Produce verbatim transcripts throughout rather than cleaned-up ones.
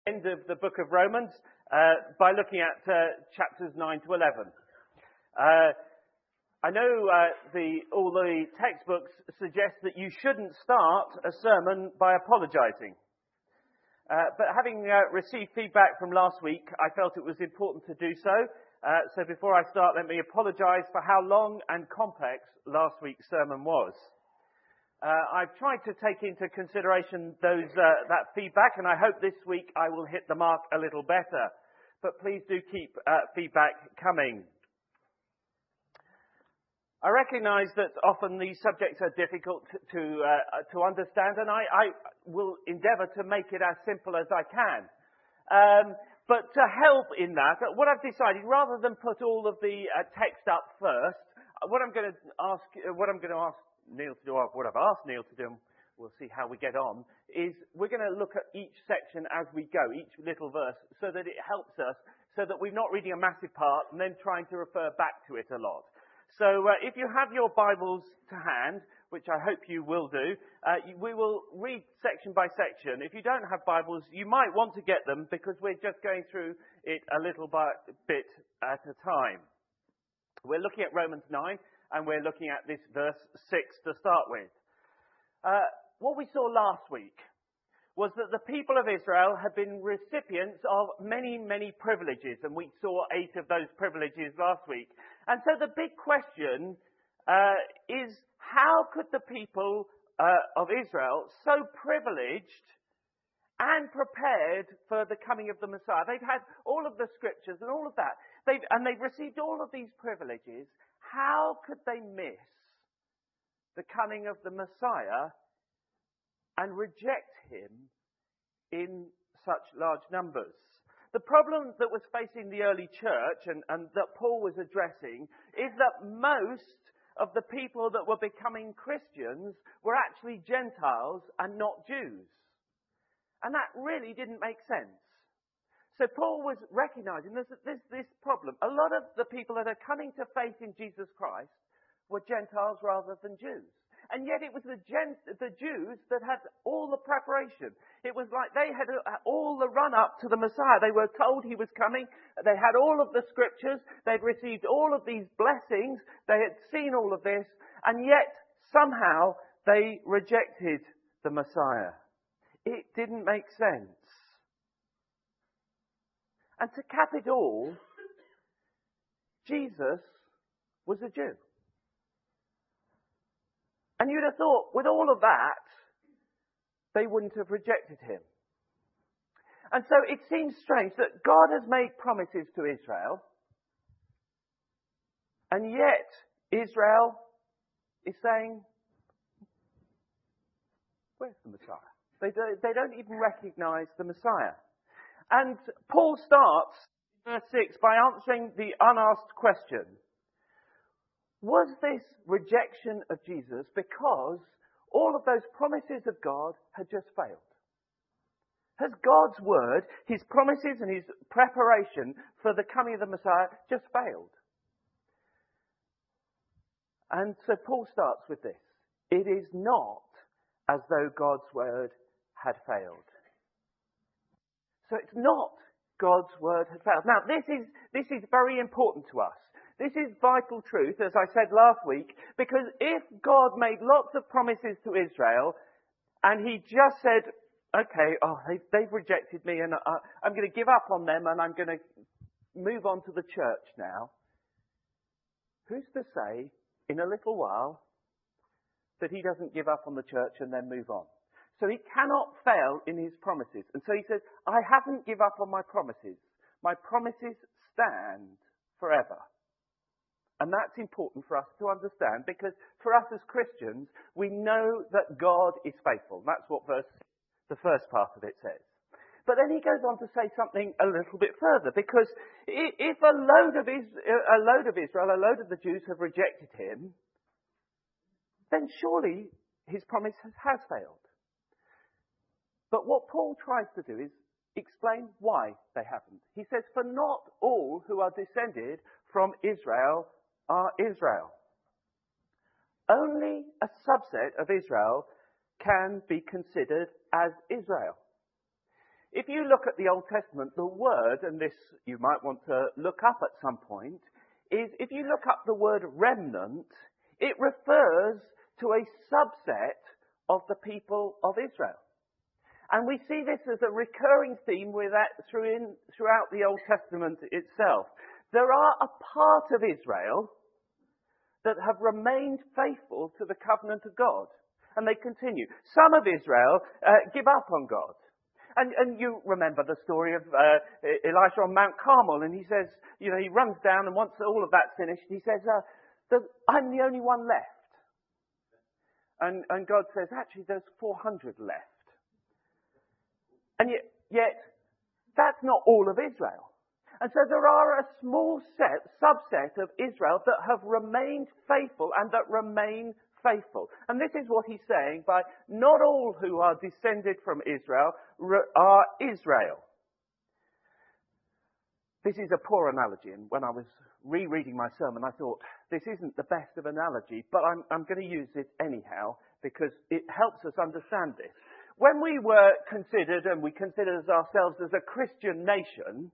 End of the book of Romans uh, by looking at uh, chapters nine to eleven. Uh, I know uh, the, all the textbooks suggest that you shouldn't start a sermon by apologising. Uh, but having uh, received feedback from last week, I felt it was important to do so. Uh, so before I start, let me apologise for how long and complex last week's sermon was. Uh, I've tried to take into consideration those uh, that feedback, and I hope this week I will hit the mark a little better. But please do keep uh, feedback coming. I recognise that often these subjects are difficult to uh, to understand, and I, I will endeavour to make it as simple as I can. Um, but to help in that, what I've decided, rather than put all of the uh, text up first, what I'm going to ask, what I'm going to ask. Neil to do, what I've asked Neil to do, and we'll see how we get on, is we're going to look at each section as we go, each little verse, so that it helps us, so that we're not reading a massive part and then trying to refer back to it a lot. So uh, if you have your Bibles to hand, which I hope you will do, uh, we will read section by section. If you don't have Bibles, you might want to get them, because we're just going through it a little bit at a time. We're looking at Romans nine. And we're looking at this verse six to start with. Uh, what we saw last week was that the people of Israel had been recipients of many, many privileges. And we saw eight of those privileges last week. And so the big question uh, is, how could the people uh, of Israel, so privileged and prepared for the coming of the Messiah, they've had all of the scriptures and all of that, they've, and they've received all of these privileges, how could they miss the coming of the Messiah and reject him in such large numbers? The problem that was facing the early church, and, and that Paul was addressing, is that most of the people that were becoming Christians were actually Gentiles and not Jews. And that really didn't make sense. So Paul was recognizing this, this, this problem. A lot of the people that are coming to faith in Jesus Christ were Gentiles rather than Jews. And yet it was the, Gent, the Jews that had all the preparation. It was like they had all the run-up to the Messiah. They were told he was coming. They had all of the scriptures. They'd received all of these blessings. They had seen all of this. And yet, somehow, they rejected the Messiah. It didn't make sense. And to cap it all, Jesus was a Jew. And you'd have thought, with all of that, they wouldn't have rejected him. And so it seems strange that God has made promises to Israel, and yet Israel is saying, where's the Messiah? They don't, they don't even recognize the Messiah. And Paul starts, verse six, by answering the unasked question. Was this rejection of Jesus because all of those promises of God had just failed? Has God's word, his promises and his preparation for the coming of the Messiah just failed? And so Paul starts with this. It is not as though God's word had failed. So it's not God's word has failed. Now, this is, this is very important to us. This is vital truth, as I said last week, because if God made lots of promises to Israel, and he just said, okay, oh, they've, they've rejected me, and I, I'm going to give up on them, and I'm going to move on to the church now, who's to say, in a little while, that he doesn't give up on the church and then move on? So he cannot fail in his promises. And so he says, I haven't given up on my promises. My promises stand forever. And that's important for us to understand, because for us as Christians, we know that God is faithful. That's what verse, the first part of it says. But then he goes on to say something a little bit further, because if a load of Israel, a load of Israel, a load of the Jews have rejected him, then surely his promise has failed. But what Paul tries to do is explain why they haven't. He says, for not all who are descended from Israel are Israel. Only a subset of Israel can be considered as Israel. If you look at the Old Testament, the word, and this you might want to look up at some point, is if you look up the word remnant, it refers to a subset of the people of Israel. And we see this as a recurring theme with that through in, throughout the Old Testament itself. There are a part of Israel that have remained faithful to the covenant of God. And they continue. Some of Israel uh, give up on God. And, and you remember the story of uh, Elisha on Mount Carmel. And he says, you know, he runs down, and once all of that's finished, he says, uh, the, I'm the only one left. And, and God says, actually, there's four hundred left. And yet, yet, that's not all of Israel. And so there are a small set, subset of Israel that have remained faithful and that remain faithful. And this is what he's saying by not all who are descended from Israel are Israel. This is a poor analogy, and when I was rereading my sermon, I thought, this isn't the best of analogy, but I'm, I'm going to use it anyhow because it helps us understand this. When we were considered, and we considered ourselves as a Christian nation,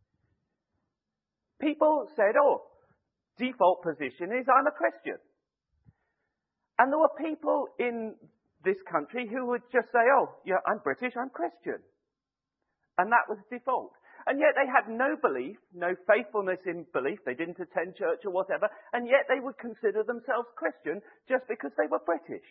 people said, oh, default position is I'm a Christian. And there were people in this country who would just say, oh, yeah, I'm British, I'm Christian. And that was default. And yet they had no belief, no faithfulness in belief. They didn't attend church or whatever. And yet they would consider themselves Christian just because they were British.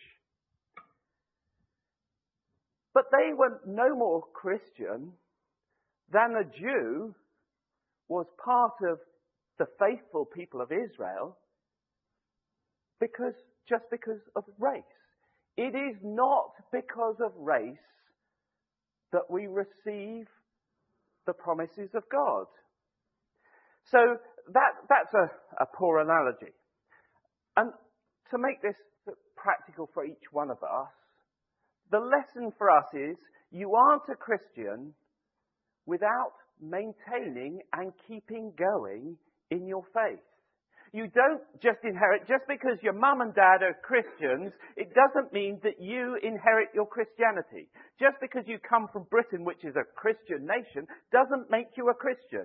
But they were no more Christian than a Jew was part of the faithful people of Israel because just because of race. It is not because of race that we receive the promises of God. So that, that's a, a poor analogy. And to make this practical for each one of us, the lesson for us is you aren't a Christian without maintaining and keeping going in your faith. You don't just inherit, just because your mum and dad are Christians, it doesn't mean that you inherit your Christianity. Just because you come from Britain, which is a Christian nation, doesn't make you a Christian.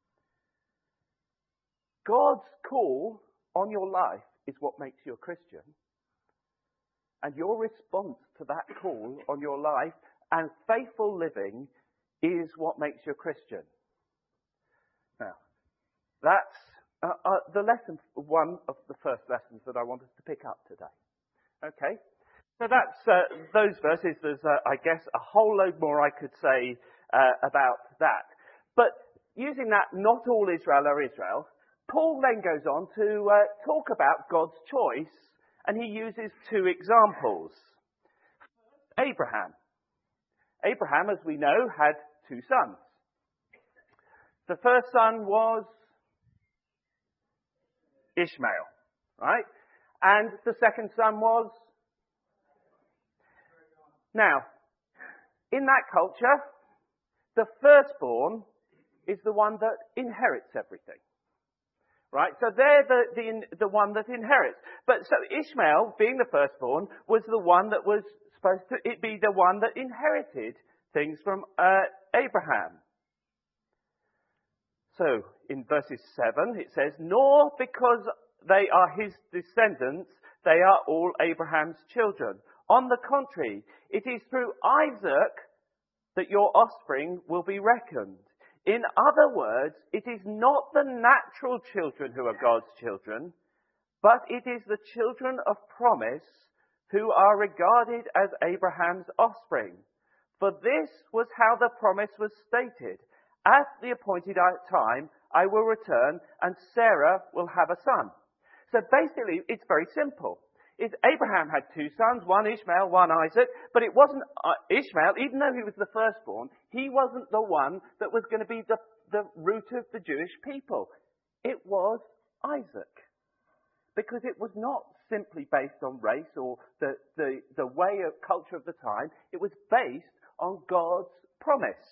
God's call on your life is what makes you a Christian. And your response to that call on your life and faithful living is what makes you a Christian. Now, that's uh, uh, the lesson, one of the first lessons that I wanted to pick up today. Okay? So that's uh, those verses. There's, uh, I guess, a whole load more I could say uh, about that. But using that, not all Israel are Israel, Paul then goes on to uh, talk about God's choice, and he uses two examples. Abraham. Abraham, as we know, had two sons. The first son was Ishmael, right? And the second son was... Now, in that culture, the firstborn is the one that inherits everything. Right? So they're the, the, the one that inherits. But so Ishmael, being the firstborn, was the one that was supposed to it be the one that inherited things from uh, Abraham. So in verses seven it says, nor because they are his descendants, they are all Abraham's children. On the contrary, it is through Isaac that your offspring will be reckoned. In other words, it is not the natural children who are God's children, but it is the children of promise who are regarded as Abraham's offspring. For this was how the promise was stated. At the appointed time, I will return and Sarah will have a son. So basically, it's very simple. Is Abraham had two sons, one Ishmael, one Isaac, but it wasn't uh, Ishmael, even though he was the firstborn, he wasn't the one that was going to be the, the root of the Jewish people. It was Isaac. Because it was not simply based on race or the, the, the way of culture of the time, it was based on God's promise.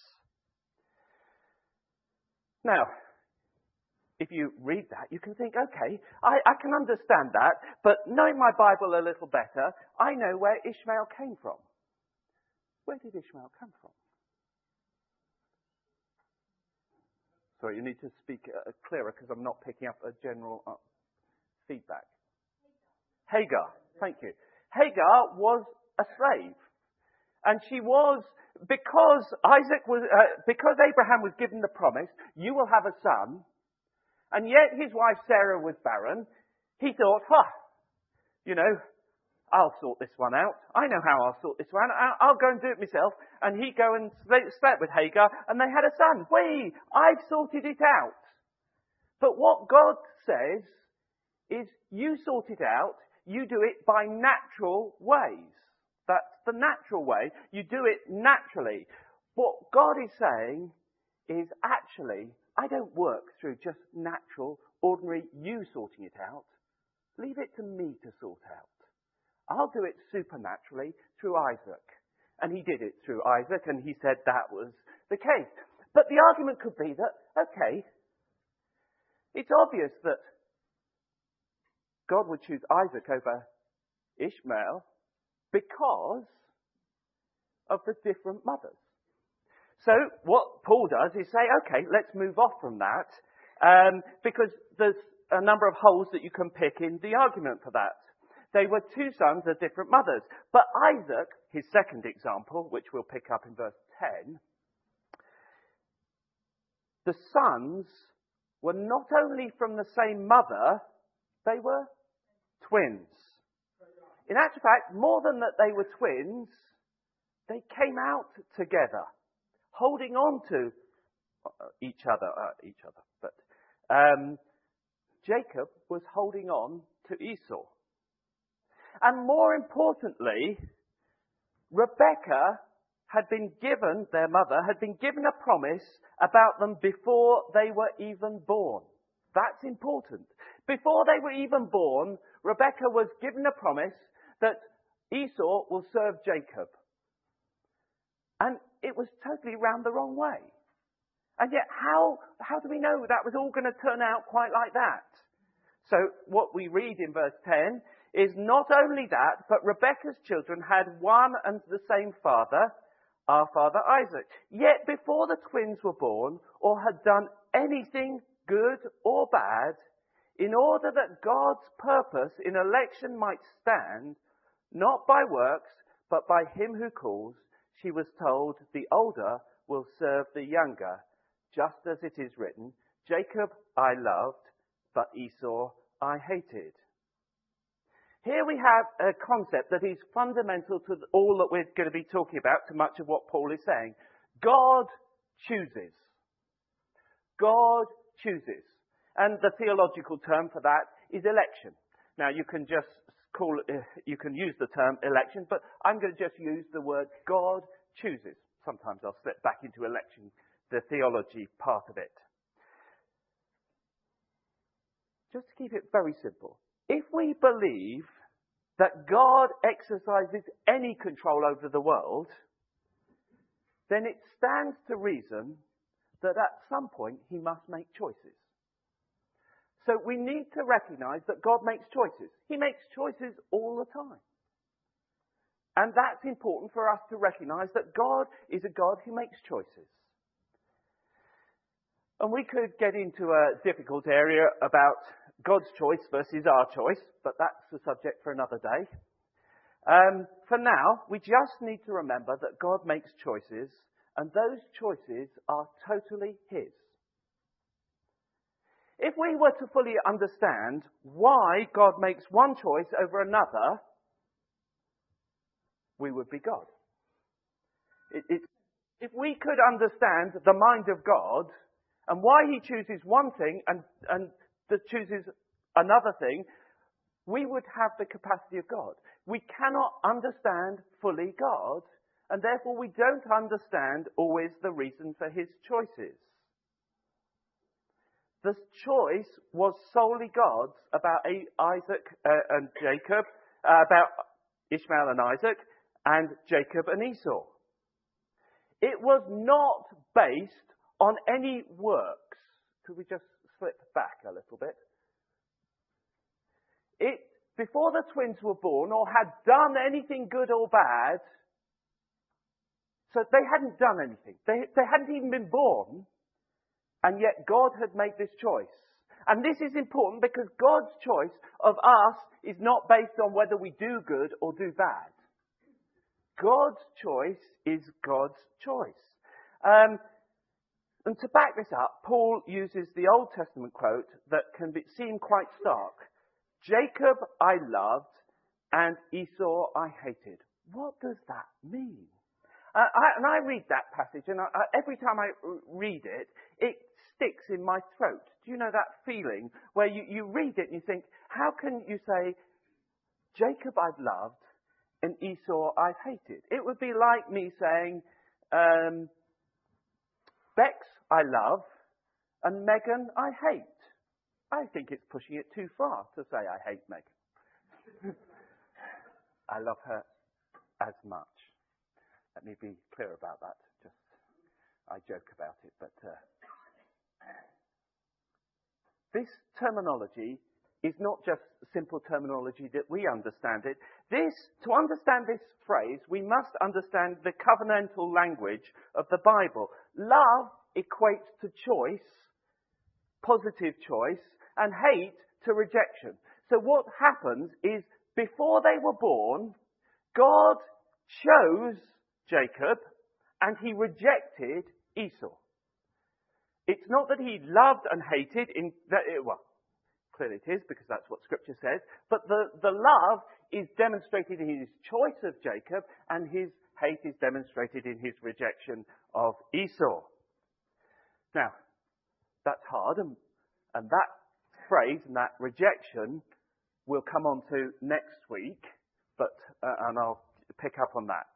Now, if you read that, you can think, okay, I, I can understand that, but knowing my Bible a little better, I know where Ishmael came from. Where did Ishmael come from? Sorry, you need to speak uh, clearer because I'm not picking up a general uh, feedback. Hagar, thank you. Hagar was a slave. And she was, because Isaac was, uh, because Abraham was given the promise, you will have a son, and yet his wife Sarah was barren, he thought, huh, you know, I'll sort this one out. I know how I'll sort this one. I'll, I'll go and do it myself. And he'd go and slept with Hagar, and they had a son. Whee! I've sorted it out. But what God says is, you sort it out, you do it by natural ways. That's the natural way. You do it naturally. What God is saying is, actually, I don't work through just natural, ordinary you sorting it out. Leave it to me to sort out. I'll do it supernaturally through Isaac. And he did it through Isaac, and he said that was the case. But the argument could be that, okay, it's obvious that God would choose Isaac over Ishmael because of the different mothers. So what Paul does is say, okay, let's move off from that, um, because there's a number of holes that you can pick in the argument for that. They were two sons of different mothers. But Isaac, his second example, which we'll pick up in verse ten, the sons were not only from the same mother, they were twins. In actual fact, more than that they were twins, they came out together, holding on to each other, uh, each other. But um, Jacob was holding on to Esau. And more importantly, Rebekah had been given, their mother, had been given a promise about them before they were even born. That's important. Before they were even born, Rebekah was given a promise that Esau will serve Jacob. And it was totally round the wrong way. And yet, how, how do we know that was all going to turn out quite like that? So, what we read in verse ten is not only that, but Rebekah's children had one and the same father, our father Isaac. Yet before the twins were born, or had done anything good or bad, in order that God's purpose in election might stand, not by works, but by him who calls, she was told, the older will serve the younger, just as it is written, Jacob I loved, but Esau I hated. Here we have a concept that is fundamental to all that we're going to be talking about, to much of what Paul is saying. God chooses. God chooses. And the theological term for that is election. Now, you can just call it, you can use the term election, but I'm going to just use the word God chooses. Sometimes I'll slip back into election, the theology part of it. Just to keep it very simple. If we believe that God exercises any control over the world, then it stands to reason that at some point he must make choices. So we need to recognize that God makes choices. He makes choices all the time. And that's important for us to recognize that God is a God who makes choices. And we could get into a difficult area about God's choice versus our choice, but that's the subject for another day. Um, for now, we just need to remember that God makes choices, and those choices are totally his. If we were to fully understand why God makes one choice over another, we would be God. It, it, if we could understand the mind of God and why he chooses one thing and, and that chooses another thing, we would have the capacity of God. We cannot understand fully God, and therefore we don't understand always the reason for his choices. The choice was solely God's about Isaac uh, and Jacob, uh, about Ishmael and Isaac, and Jacob and Esau. It was not based on any works. Could we just slip back a little bit? It, before the twins were born or had done anything good or bad, so they hadn't done anything. They, they hadn't even been born. And yet God had made this choice. And this is important because God's choice of us is not based on whether we do good or do bad. God's choice is God's choice. Um, and to back this up, Paul uses the Old Testament quote that can be, seem quite stark. Jacob I loved and Esau I hated. What does that mean? Uh, I, and I read that passage, and I, I, every time I read it, it sticks in my throat. Do you know that feeling where you, you read it and you think, how can you say, Jacob I've loved and Esau I've hated? It would be like me saying, um, Bex I love and Megan I hate. I think it's pushing it too far to say I hate Megan. I love her as much. Let me be clear about that. Just, I joke about it, but uh, this terminology is not just simple terminology that we understand it. This, to understand this phrase, we must understand the covenantal language of the Bible. Love equates to choice, positive choice, and hate to rejection. So what happens is, before they were born, God chose Jacob and he rejected Esau. It's not that he loved and hated, in that it, well, clearly it is because that's what Scripture says, but the, the love is demonstrated in his choice of Jacob and his hate is demonstrated in his rejection of Esau. Now, that's hard, and, and that phrase and that rejection we'll come on to next week, but uh, and I'll pick up on that.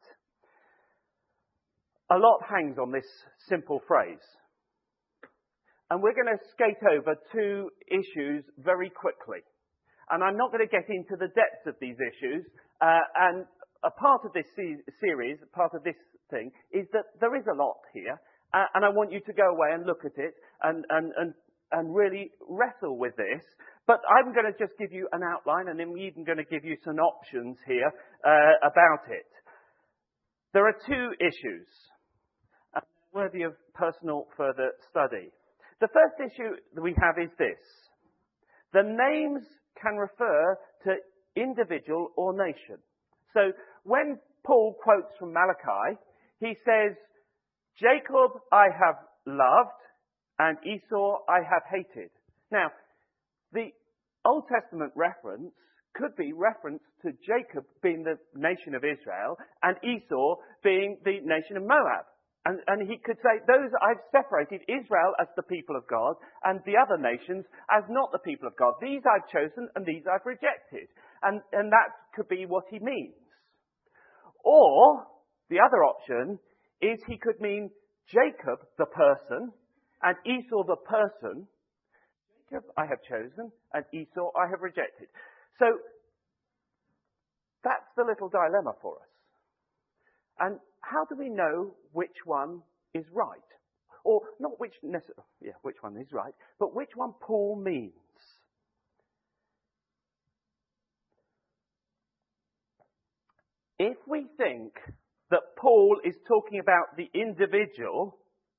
A lot hangs on this simple phrase. And we're going to skate over two issues very quickly. And I'm not going to get into the depths of these issues. Uh, and a part of this se- series, part of this thing, is that there is a lot here. Uh, and I want you to go away and look at it and, and, and, and really wrestle with this. But I'm going to just give you an outline, and I'm even going to give you some options here uh, about it. There are two issues uh, worthy of personal further study. The first issue that we have is this. The names can refer to individual or nation. So when Paul quotes from Malachi, he says, Jacob I have loved and Esau I have hated. Now, the Old Testament reference could be reference to Jacob being the nation of Israel and Esau being the nation of Moab. And, and he could say, those I've separated, Israel as the people of God and the other nations as not the people of God. These I've chosen and these I've rejected. And, and that could be what he means. Or, the other option is he could mean Jacob, the person, and Esau, the person. Jacob I have chosen and Esau I have rejected. So, that's the little dilemma for us. And how do we know which one is right? Or not which necessarily, yeah, which one is right, but which one Paul means? If we think that Paul is talking about the individual,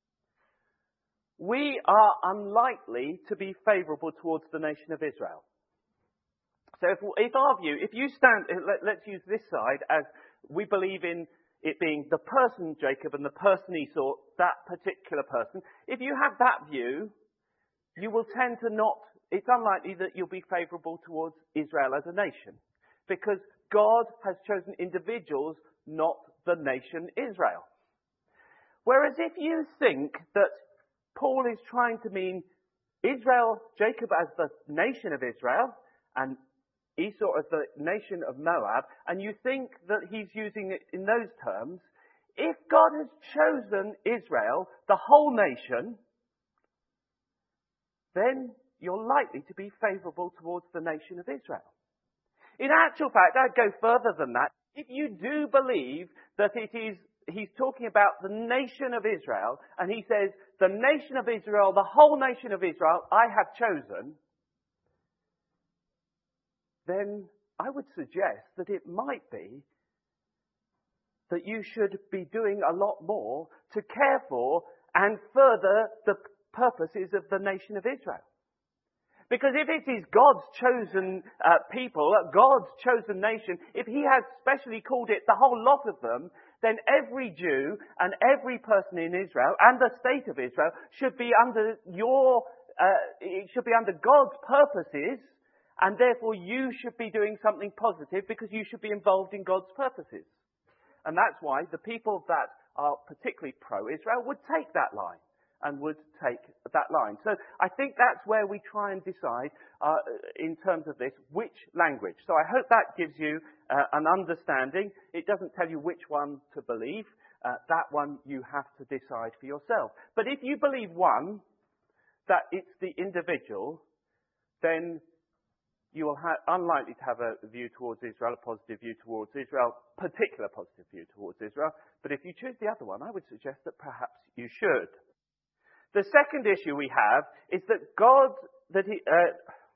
we are unlikely to be favourable towards the nation of Israel. So if, if our view, if you stand, let, let's use this side as we believe in it being the person Jacob and the person Esau, that particular person. If you have that view, you will tend to not, it's unlikely that you'll be favourable towards Israel as a nation. Because God has chosen individuals, not the nation Israel. Whereas if you think that Paul is trying to mean Israel, Jacob as the nation of Israel, and Esau as the nation of Moab, and you think that he's using it in those terms, if God has chosen Israel, the whole nation, then you're likely to be favourable towards the nation of Israel. In actual fact, I'd go further than that. If you do believe that it is, he's talking about the nation of Israel, and he says, the nation of Israel, the whole nation of Israel, I have chosen, then I would suggest that it might be that you should be doing a lot more to care for and further the purposes of the nation of Israel. Because if it is God's chosen uh, people, God's chosen nation, if he has specially called it the whole lot of them, then every Jew and every person in Israel and the state of Israel should be under your, uh, it should be under God's purposes, and therefore you should be doing something positive because you should be involved in God's purposes. And that's why the people that are particularly pro-Israel would take that line and would take that line. So I think that's where we try and decide uh, in terms of this, which language. So I hope that gives you uh, an understanding. It doesn't tell you which one to believe. Uh, that one you have to decide for yourself. But if you believe one, that it's the individual, then you will have unlikely to have a view towards Israel, a positive view towards Israel, particular positive view towards Israel. But if you choose the other one, I would suggest that perhaps you should. The second issue we have is that God, that he, uh,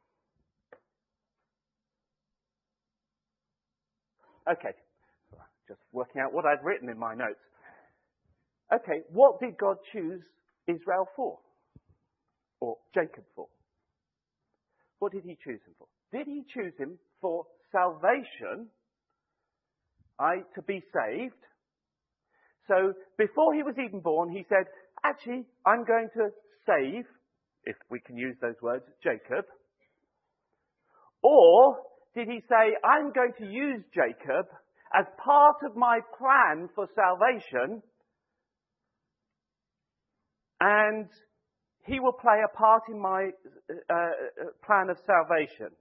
okay, just working out what I've written in my notes. Okay, what did God choose Israel for? Or Jacob for? What did he choose him for? Did he choose him for salvation, I, to be saved? So before he was even born, he said, actually, I'm going to save, if we can use those words, Jacob. Or did he say, I'm going to use Jacob as part of my plan for salvation, and he will play a part in my uh, plan of salvation?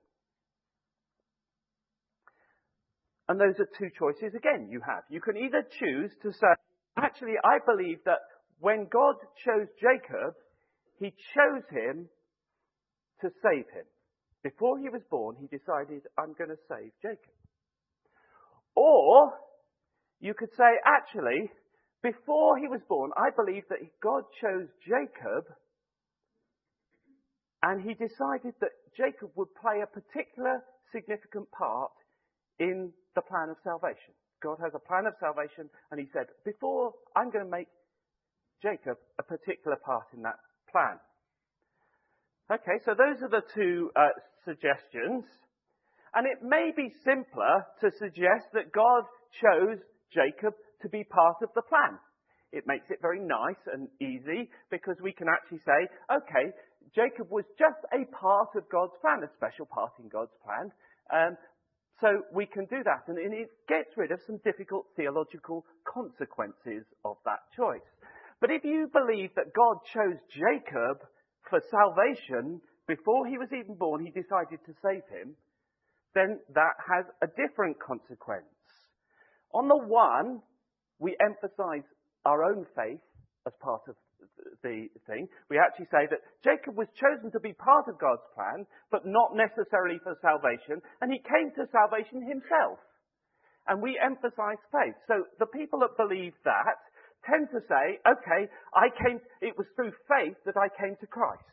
And those are two choices, again, you have. You can either choose to say, actually, I believe that when God chose Jacob, he chose him to save him. Before he was born, he decided, I'm going to save Jacob. Or you could say, actually, before he was born, I believe that God chose Jacob, and he decided that Jacob would play a particular significant part in the plan of salvation. God has a plan of salvation, and he said, before, I'm going to make Jacob a particular part in that plan. Okay, so those are the two uh, suggestions. And it may be simpler to suggest that God chose Jacob to be part of the plan. It makes it very nice and easy because we can actually say, okay, Jacob was just a part of God's plan, a special part in God's plan. Um, So we can do that, and it gets rid of some difficult theological consequences of that choice. But if you believe that God chose Jacob for salvation before he was even born, he decided to save him, then that has a different consequence. On the one, we emphasize our own faith as part of the thing. We actually say that Jacob was chosen to be part of God's plan, but not necessarily for salvation, and he came to salvation himself. And we emphasize faith. So the people that believe that tend to say, okay, I came, it was through faith that I came to Christ.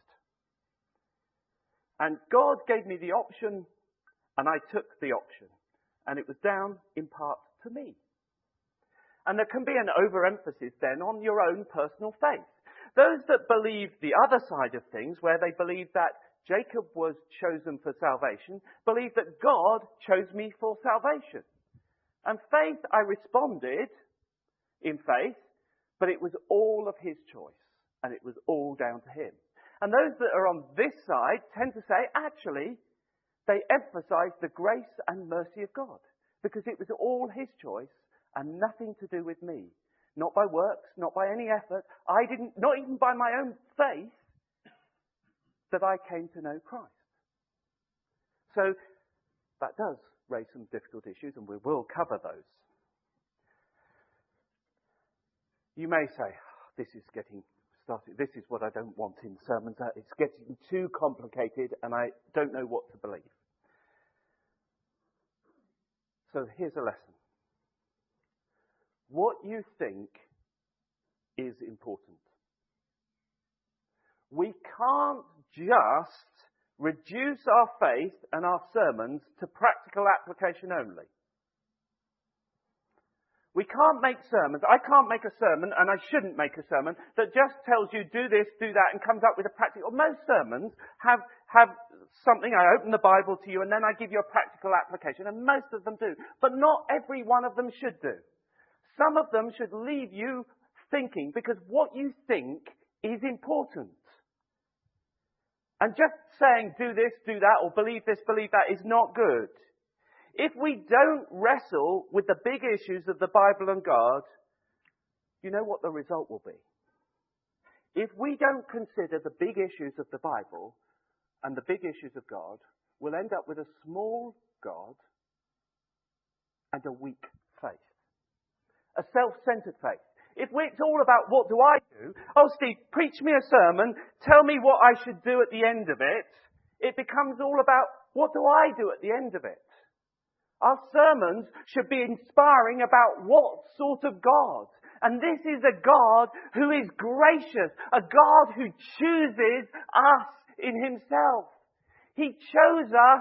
And God gave me the option, and I took the option. And it was down in part to me. And there can be an overemphasis then on your own personal faith. Those that believe the other side of things, where they believe that Jacob was chosen for salvation, believe that God chose me for salvation. And faith, I responded in faith, but it was all of his choice, and it was all down to him. And those that are on this side tend to say, actually, they emphasize the grace and mercy of God, because it was all his choice and nothing to do with me. Not by works, not by any effort. I didn't, not even by my own faith, that I came to know Christ. So that does raise some difficult issues, and we will cover those. You may say, oh, this is getting started. This is what I don't want in sermons. It's getting too complicated, and I don't know what to believe. So here's a lesson. What you think is important. We can't just reduce our faith and our sermons to practical application only. We can't make sermons. I can't make a sermon, and I shouldn't make a sermon, that just tells you do this, do that, and comes up with a practical. Most sermons have, have something. I open the Bible to you, and then I give you a practical application, and most of them do. But not every one of them should do. Some of them should leave you thinking, because what you think is important. And just saying do this, do that, or believe this, believe that is not good. If we don't wrestle with the big issues of the Bible and God, you know what the result will be. If we don't consider the big issues of the Bible and the big issues of God, we'll end up with a small God and a weak faith. A self-centered faith. If it's all about what do I do, oh Steve, preach me a sermon, tell me what I should do at the end of it, it becomes all about what do I do at the end of it. Our sermons should be inspiring about what sort of God. And this is a God who is gracious, a God who chooses us in himself. He chose us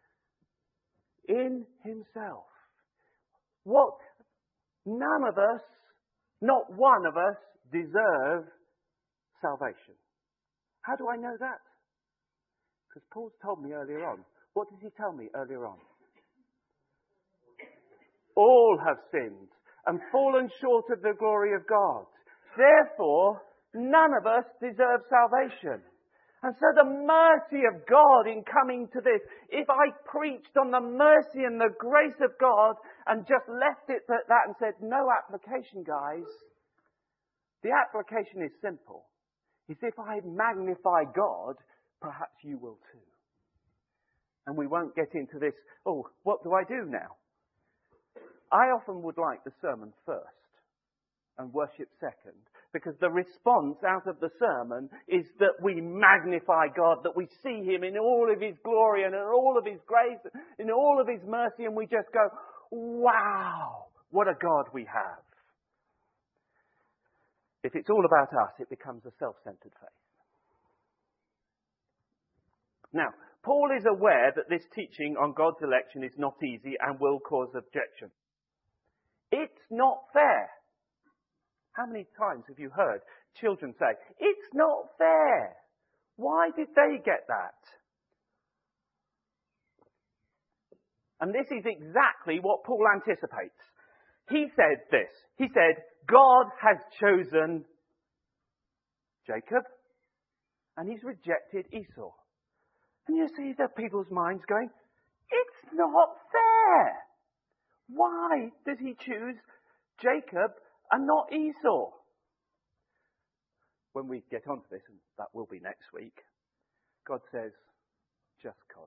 in himself. What? None of us, not one of us, deserve salvation. How do I know that? Because Paul's told me earlier on. What did he tell me earlier on? All have sinned and fallen short of the glory of God. Therefore, none of us deserve salvation. And so the mercy of God in coming to this, if I preached on the mercy and the grace of God and just left it at that and said, no application, guys, the application is simple. Is if I magnify God, perhaps you will too. And we won't get into this, oh, what do I do now? I often would like the sermon first and worship second, because the response out of the sermon is that we magnify God, that we see him in all of his glory and in all of his grace, in all of his mercy, and we just go, wow, what a God we have. If it's all about us, it becomes a self-centered faith. Now, Paul is aware that this teaching on God's election is not easy and will cause objection. It's not fair. How many times have you heard children say, it's not fair? Why did they get that? And this is exactly what Paul anticipates. He said this. He said, God has chosen Jacob and he's rejected Esau. And you see the people's minds going, it's not fair. Why did he choose Jacob and not Esau? When we get onto this, and that will be next week, God says, just cause.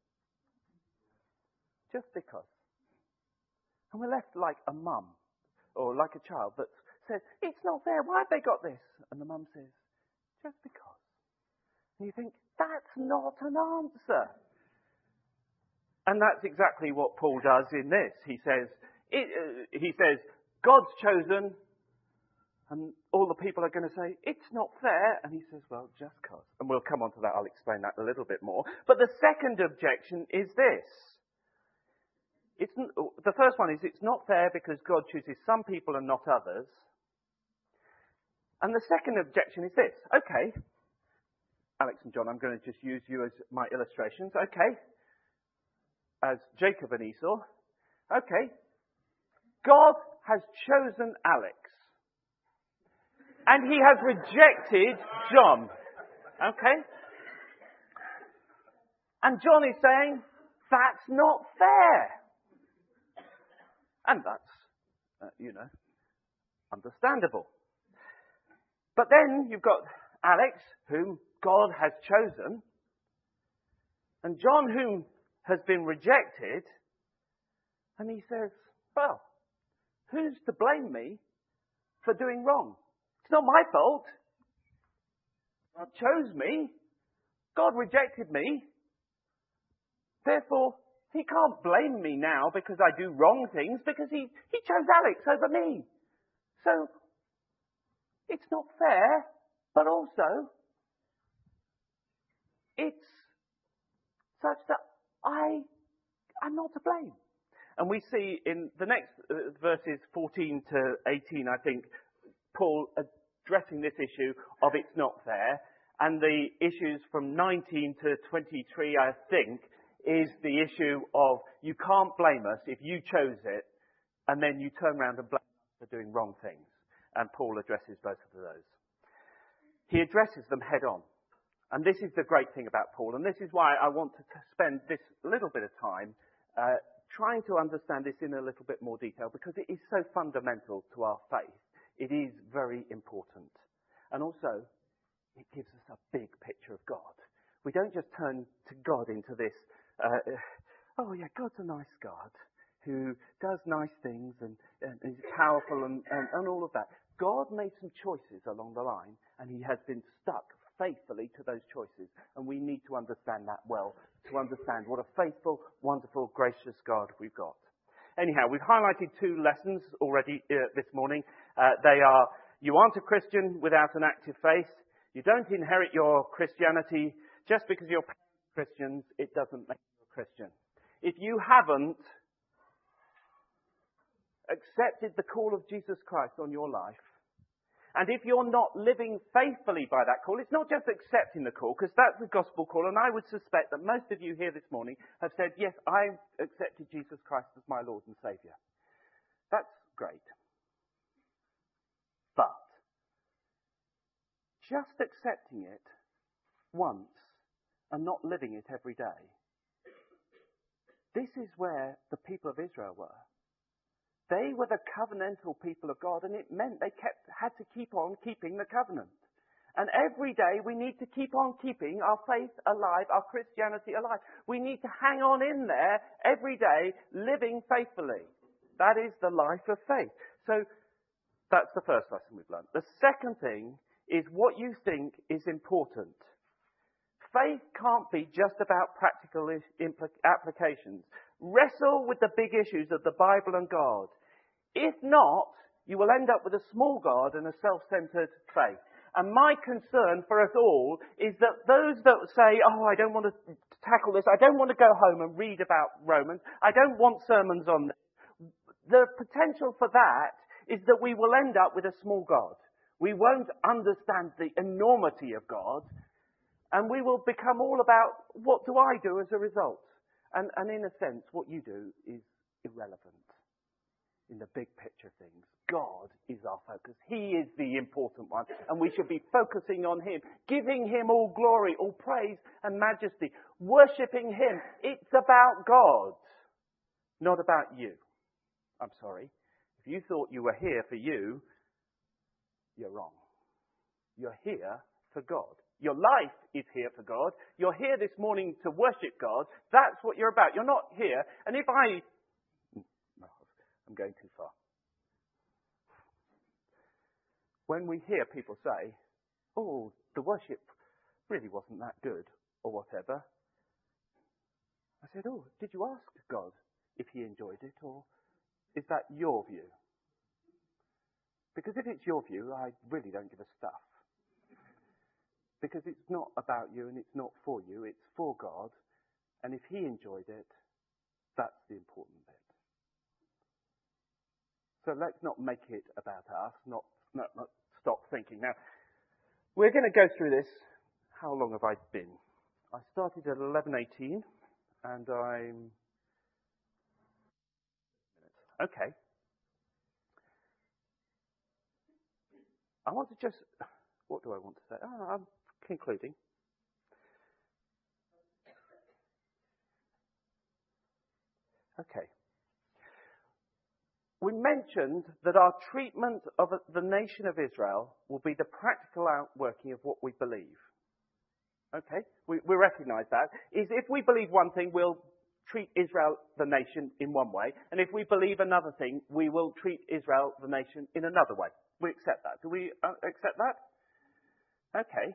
Just because. And we're left like a mum, or like a child that says, it's not fair, why have they got this? And the mum says, just because. And you think, that's not an answer. And that's exactly what Paul does in this. He says, it, uh, he says, God's chosen, and all the people are going to say, it's not fair. And he says, well, just cause. And we'll come on to that. I'll explain that a little bit more. But the second objection is this. It's, the first one is, it's not fair because God chooses some people and not others. And the second objection is this. Okay, Alex and John, I'm going to just use you as my illustrations. Okay. As Jacob and Esau. Okay. God has chosen Alex. And he has rejected John. Okay. And John is saying, that's not fair. And that's, uh, you know, understandable. But then you've got Alex, whom God has chosen, and John, whom has been rejected, and he says, well, who's to blame me for doing wrong? It's not my fault. God chose me. God rejected me. Therefore, he can't blame me now because I do wrong things, because he, he chose Alex over me. So, it's not fair, but also, it's such that I am not to blame. And we see in the next uh, verses fourteen to eighteen, I think, Paul addressing this issue of it's not fair. And the issues from nineteen to twenty-three, I think, is the issue of you can't blame us if you chose it and then you turn around and blame us for doing wrong things. And Paul addresses both of those. He addresses them head on. And this is the great thing about Paul. And this is why I want to spend this little bit of time uh, trying to understand this in a little bit more detail, because it is so fundamental to our faith. It is very important. And also, it gives us a big picture of God. We don't just turn to God into this, uh, oh yeah, God's a nice God who does nice things and, and is powerful and, and, and all of that. God made some choices along the line, and he has been stuck faithfully to those choices. And we need to understand that well, to understand what a faithful, wonderful, gracious God we've got. Anyhow, we've highlighted two lessons already uh, this morning. Uh, they are, you aren't a Christian without an active faith. You don't inherit your Christianity just because you're Christians. It doesn't make you a Christian. If you haven't accepted the call of Jesus Christ on your life, and if you're not living faithfully by that call, it's not just accepting the call, because that's the gospel call, and I would suspect that most of you here this morning have said, yes, I accepted Jesus Christ as my Lord and Saviour. That's great. But just accepting it once and not living it every day, this is where the people of Israel were. They were the covenantal people of God, and it meant they kept, had to keep on keeping the covenant. And every day we need to keep on keeping our faith alive, our Christianity alive. We need to hang on in there every day, living faithfully. That is the life of faith. So that's the first lesson we've learned. The second thing is what you think is important. Faith can't be just about practical impl- applications. Wrestle with the big issues of the Bible and God. If not, you will end up with a small God and a self-centered faith. And my concern for us all is that those that say, oh, I don't want to tackle this, I don't want to go home and read about Romans, I don't want sermons on this. The potential for that is that we will end up with a small God. We won't understand the enormity of God, and we will become all about, what do I do as a result? And, and in a sense, what you do is irrelevant in the big picture of things. God is our focus. He is the important one. And we should be focusing on him, giving him all glory, all praise and majesty, worshipping him. It's about God, not about you. I'm sorry. If you thought you were here for you, you're wrong. You're here for God. Your life is here for God. You're here this morning to worship God. That's what you're about. You're not here. And if I... No, I'm going too far. When we hear people say, oh, the worship really wasn't that good, or whatever, I said, oh, did you ask God if he enjoyed it, or is that your view? Because if it's your view, I really don't give a stuff. Because it's not about you and it's not for you, it's for God. And if he enjoyed it, that's the important bit. So let's not make it about us, not, not, not stop thinking. Now, we're going to go through this. How long have I been? I started at eleven eighteen, and I'm... Okay. I want to just... What do I want to say? Oh, I'm concluding. Okay. We mentioned that our treatment of the nation of Israel will be the practical outworking of what we believe. Okay? We, we recognize that. Is if we believe one thing, we'll treat Israel, the nation, in one way. And if we believe another thing, we will treat Israel, the nation, in another way. We accept that. Do we uh, accept that? Okay.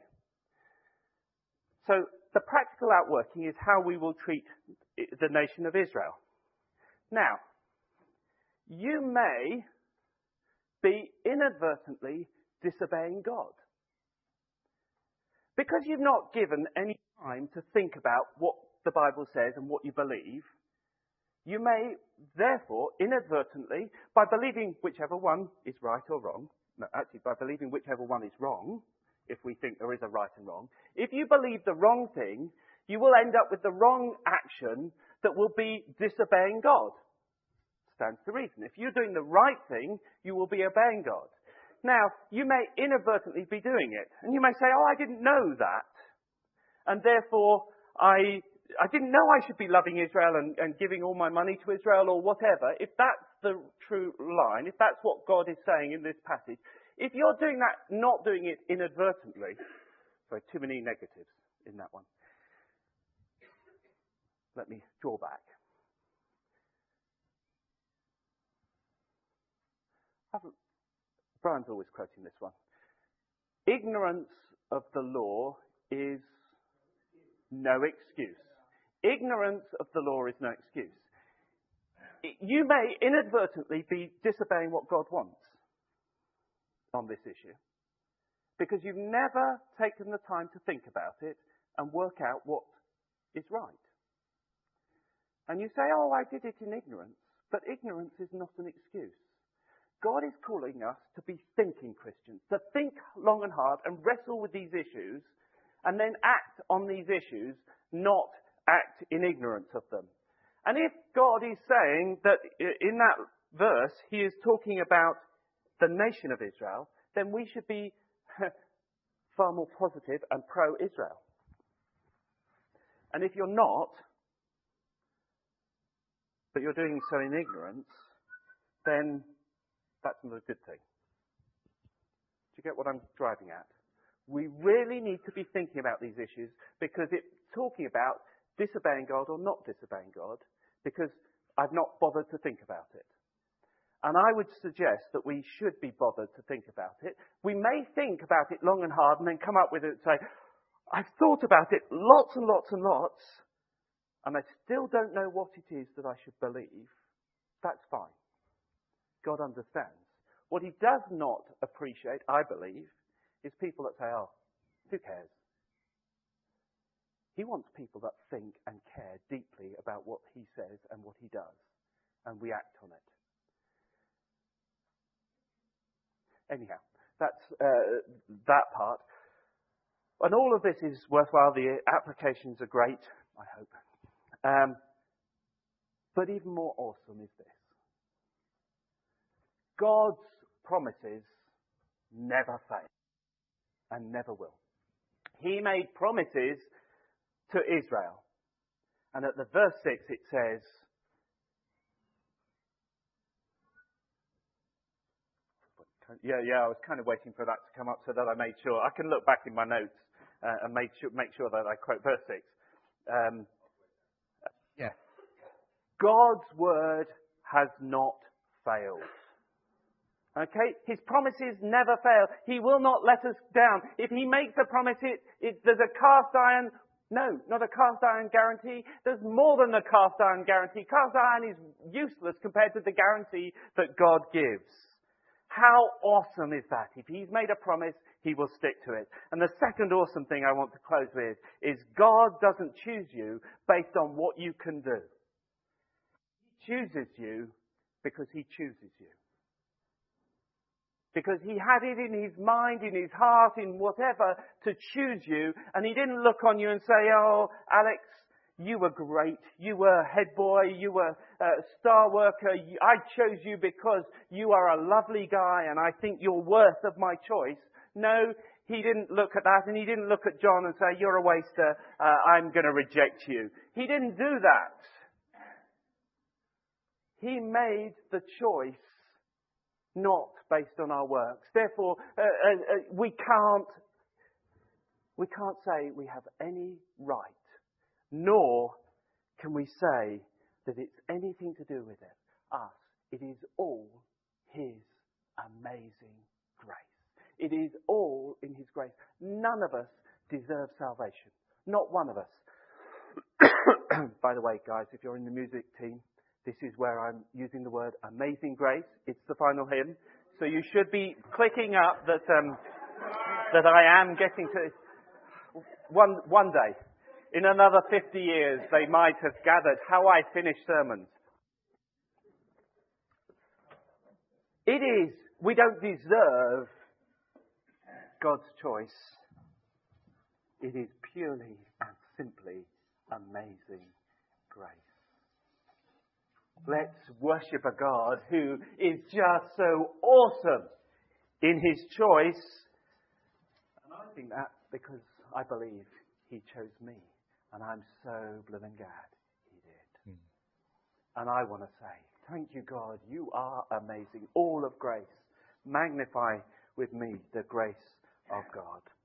So the practical outworking is how we will treat the nation of Israel. Now, you may be inadvertently disobeying God. Because you've not given any time to think about what the Bible says and what you believe, You may, therefore, inadvertently, by believing whichever one is right or wrong, no, actually, by believing whichever one is wrong, if we think there is a right and wrong, if you believe the wrong thing, you will end up with the wrong action that will be disobeying God. Stands to reason. If you're doing the right thing, you will be obeying God. Now, you may inadvertently be doing it, and you may say, oh, I didn't know that, and therefore I I didn't know I should be loving Israel and, and giving all my money to Israel or whatever. If that's the true line, if that's what God is saying in this passage, if you're doing that, not doing it inadvertently, sorry, too many negatives in that one. Let me draw back. Brian's always quoting this one. Ignorance of the law is no excuse. Ignorance of the law is no excuse. You may inadvertently be disobeying what God wants on this issue because you've never taken the time to think about it and work out what is right. And you say, oh, I did it in ignorance. But ignorance is not an excuse. God is calling us to be thinking Christians, to think long and hard and wrestle with these issues and then act on these issues, not act in ignorance of them. And if God is saying that in that verse he is talking about the nation of Israel, then we should be far more positive and pro-Israel. And if you're not, but you're doing so in ignorance, then that's not a good thing. Do you get what I'm driving at? We really need to be thinking about these issues because it's talking about disobeying God or not disobeying God, because I've not bothered to think about it. And I would suggest that we should be bothered to think about it. We may think about it long and hard and then come up with it and say, I've thought about it lots and lots and lots, and I still don't know what it is that I should believe. That's fine. God understands. What he does not appreciate, I believe, is people that say, oh, who cares? He wants people that think and care deeply about what he says and what he does, and we act on it. Anyhow, that's uh, that part. And all of this is worthwhile. The applications are great, I hope. Um, but even more awesome is this. God's promises never fail and never will. He made promises to Israel. And at the verse six it says, yeah, yeah, I was kind of waiting for that to come up so that I made sure. I can look back in my notes uh, and make sure, make sure that I quote verse six. Um, yeah. God's word has not failed. Okay? His promises never fail. He will not let us down. If he makes a promise, it, it, there's a cast iron. No, not a cast iron guarantee. There's more than a cast iron guarantee. Cast iron is useless compared to the guarantee that God gives. How awesome is that? If he's made a promise, he will stick to it. And the second awesome thing I want to close with is God doesn't choose you based on what you can do. He chooses you because he chooses you. Because he had it in his mind, in his heart, in whatever, to choose you. And he didn't look on you and say, oh, Alex, you were great. You were head boy. You were a star worker. I chose you because you are a lovely guy and I think you're worth of my choice. No, he didn't look at that, and he didn't look at John and say, you're a waster. Uh, I'm going to reject you. He didn't do that. He made the choice not based on our works. Therefore, uh, uh, uh, we can't we can't say we have any right, nor can we say that it's anything to do with it, us. It is all his amazing grace. It is all in his grace. None of us deserve salvation. Not one of us. By the way, guys, if you're in the music team, this is where I'm using the word amazing grace. It's the final hymn. So you should be clicking up that um, that I am getting to one one day. In another fifty years, they might have gathered how I finish sermons. It is. We don't deserve God's choice. It is purely and simply amazing grace. Let's worship a God who is just so awesome in his choice. And I think that because I believe he chose me. And I'm so blooming glad he did. Mm. And I want to say, thank you, God. You are amazing. All of grace. Magnify with me the grace of God.